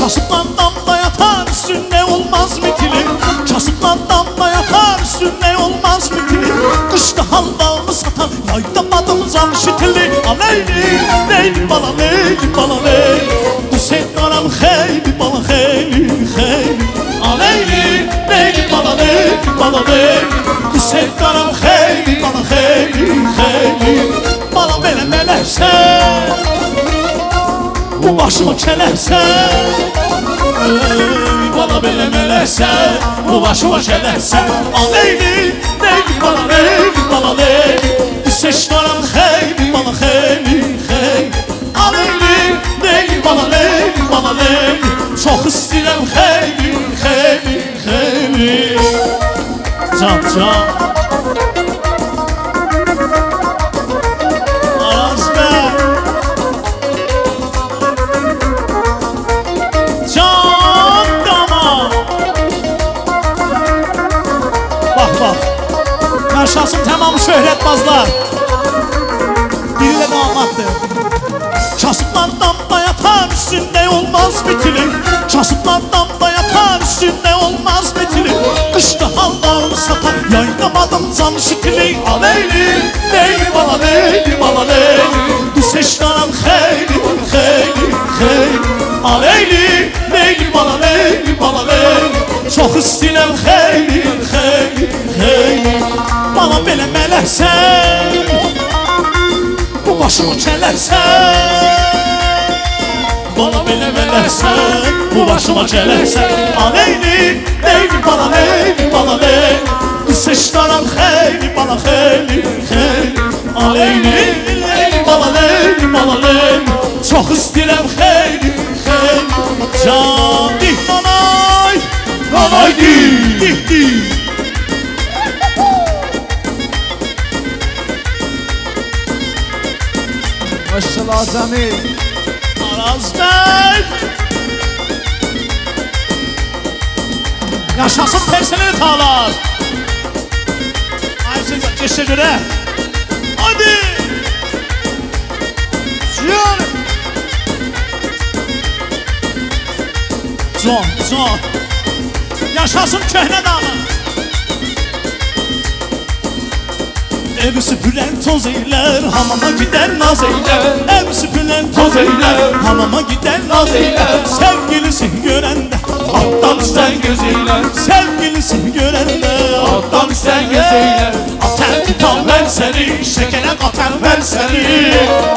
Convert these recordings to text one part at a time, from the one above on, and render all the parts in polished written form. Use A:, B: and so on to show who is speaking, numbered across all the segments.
A: Kasıplan damla yatar üstünde olmaz mitili. Kasıplan damla yatar üstünde olmaz mitili. Kışta halvalı satar yayda badımcan şitili. Aleyli leyli bala leyli bala leyli. Bu sevdaram xeyli bala xeyli xeyli. Aleyli leyli bala leyli bala leyli. Bu sevdaram xeyli bala xeyli xeyli. Bala belə mələksən, bu başımı kələrsən. Bala belə mələksən, bu başıma kədərsən. Aleyli, leyli bala leyli bala leyli. Seçdaram xeyli bala xeyli xeyli. Aleyli, leyli bala leyli bala leyli. Çox istəyirəm xeyli xeyli xeyli. Can can yaşasın tamam şöhretbazlar. Biri de damattır. Kasıplar damda yatar üstünde olmaz bitili. Kasıplar damda yatar üstünde olmaz bitili. Kışta hallarını satar yaynamadım can şitili. Aleyli leyli bala leyli bala leyli. Bu seçdaram xeyli xeyli xeyli. Aleyli leyli bala leyli bala leyli. Çox istəyirəm xeyli xeyli xeyli. Bana belə mələksən, bu başımı kələrsən. Bana belə mələksən, bu başıma kələrsən. Aleyli, leyli bala leyli bala leyli. Bu seçdaram xeyli bala xeyli xeyli. Aleyli, leyli bala leyli bala leyli. Çox istəyirəm xeyli xeyli. Can dih nanay, nanay dih dih dih.
B: Maşallah Cemil
A: Araz Bey. Yaşasın personel tağlar. Ayşe geçe göre. Hadi. Canım. Can. Yaşasın köhne dağlar. Ev süpüren toz eyler, hamama gider naz eyler. Ev süpüren toz eyler, hamama gider naz eyler. Sevgilisi görende alttan sen gözeyler. Sevgilisi görende alttan sen gözeyler. Aten tutan ben seni, şekere katan ben seni.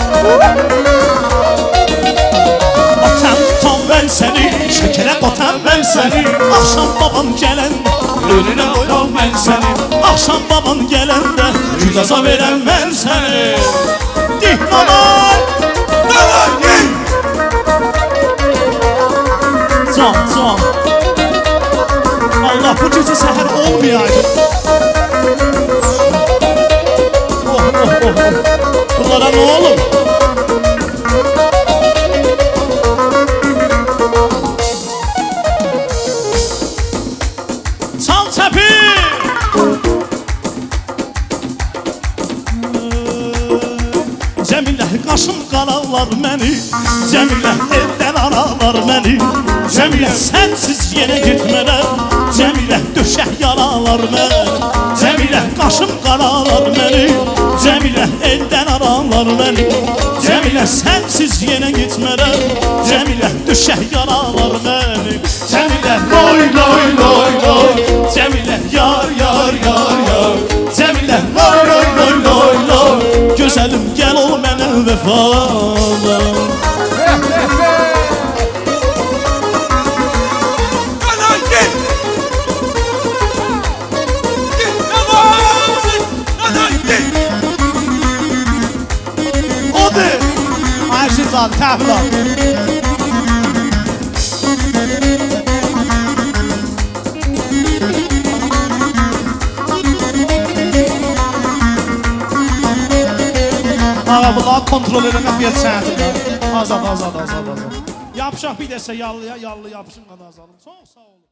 A: Aten tutan ben seni, şekere katan ben seni. Akşam babam gelende önüne koyam ben seni. Akşam baban gelende gülaza verem ben seni. Dih nanay, nanay dih. Can. Allah bu gece seher olmayaydı. Oh. Bunlara ne olur? Çal tepi. Cemilə qaşım qaralar məni. Cemilə evdən aralar məni. Cemilə sənsiz yerə getmərəm. Cemilə döşək yaralar məni. Cemilə qaşım qaralar məni. Cemilə eldən aralar məni. Cemilə sənsiz yerə getmərəm. Cemilə döşək yaralar məni. Cemilə loy loy loy loy. Cemilə yar yar yar yar. Cemilə loy loy loy loy loy. Gözəlim gəl ol mənə vəfalı. Odur Ayşe zat təhvil. Ağa bunları kontrol eləmək bir sənətidir. Azad. Yapışaq bir dəsə yallı yapışın qada azalım. Çox sağ olun.